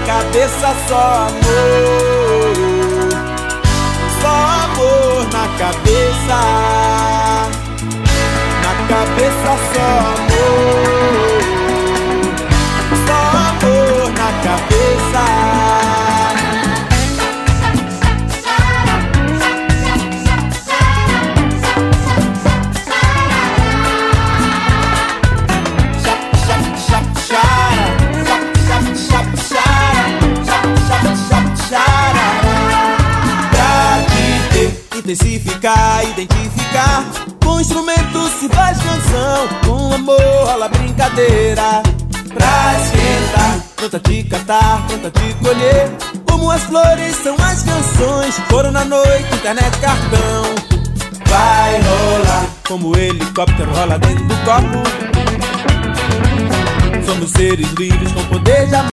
cabeça só amor. Só amor na cabeça. Na cabeça só amor. Só amor na cabeça. Intensificar, identificar. Com instrumento se faz canção. Com amor rola brincadeira. Pra esquentar, pronta de cantar, pronta de colher. Como as flores são as canções. Coro na noite, internet, cartão. Vai rolar como o helicóptero rola dentro do copo. Somos seres livres com poder de amar.